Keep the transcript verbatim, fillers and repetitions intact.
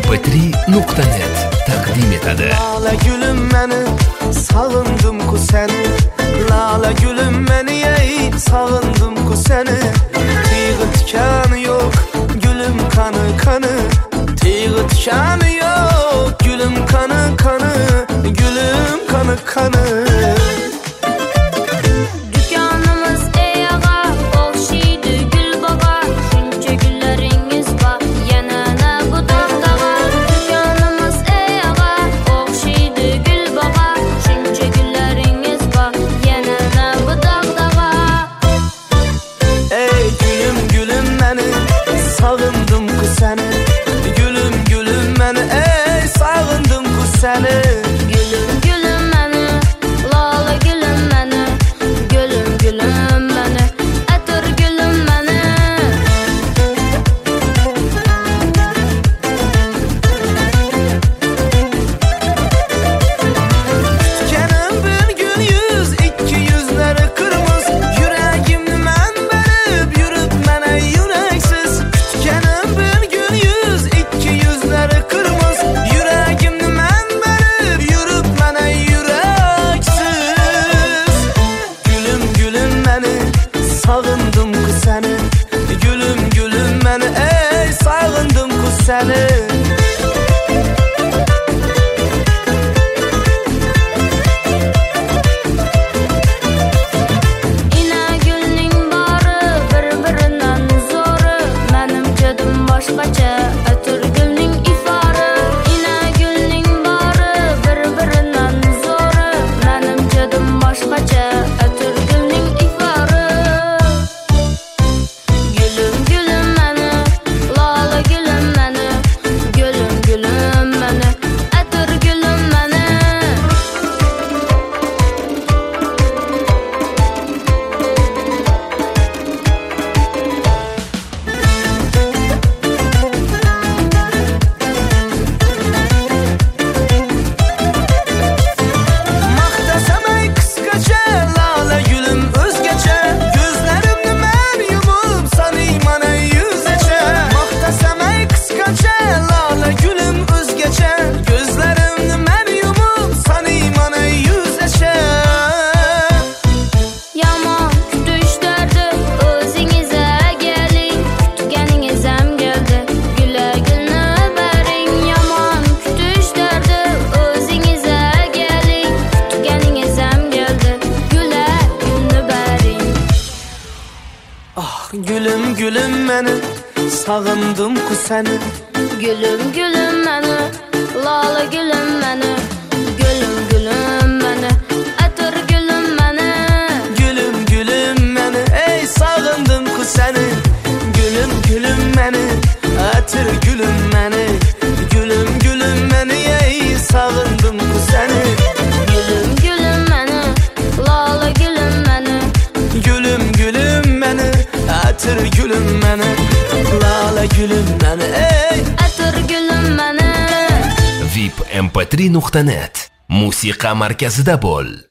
em p tri nuqta net taqdim etadi. Lala gülüm meni, sağındım ku seni. Lala gülüm meni, ey sağındım ku seni. Tiği tikanı yok, gülüm kanı kanı. Tiği tikanı yok, gülüm kanı kanı. Gülüm kanı kanı. Sağındım ku seni, gülüm gülüm meni, ey sağındım ku seni. Gülüm gülüm meni, lala gülüm meni, gülüm gülüm meni, atır gülüm meni. Tükenim bir gün yüz, iki yüzleri kırmız. Yüreğimni men verip yürüp mene yüreksiz. Tükenim bir gün yüz, iki yüzleri kırmız. Yüreğimni men verip yürüp mene yüreksiz. Gülüm gülüm meni, sağındım ku seni. Gülüm gülüm meni, ey sağındım ku seni. Başqacha atır gülning ifori, ina gülning bori bir-biridan zo'ri. Menimcha dim boshqacha atır gülning ifori. Gülüm gülüm meni, lala gülüm meni, gülüm gülüm meni, atır gülüm meni. Gülüm gülüm meni, sağındım ku seni. Gülüm gülüm meni, lala gülüm meni, gülüm gülüm meni, atır gülüm meni. Gülüm gülüm meni, ey sağındım ku seni. Gülüm gülüm meni, atır gülüm meni. Gülüm gülüm meni, ey sağındım ku seni. Gülüm gülüm meni, lala gülüm meni. Gülüm gülüm meni, atır gülüm meni. Lala gülüm meni, ey atır gülüm meni. vip em p tri nuqta net musiqa markazida bo'l.